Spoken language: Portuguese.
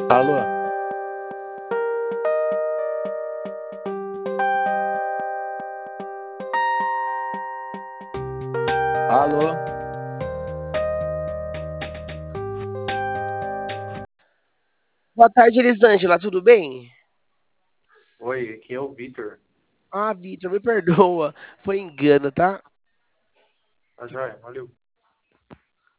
Alô? Alô? Boa tarde, Elisângela, tudo bem? Oi, aqui é o Vitor. Ah, Vitor, me perdoa, foi engano, tá? Tá joia? Valeu.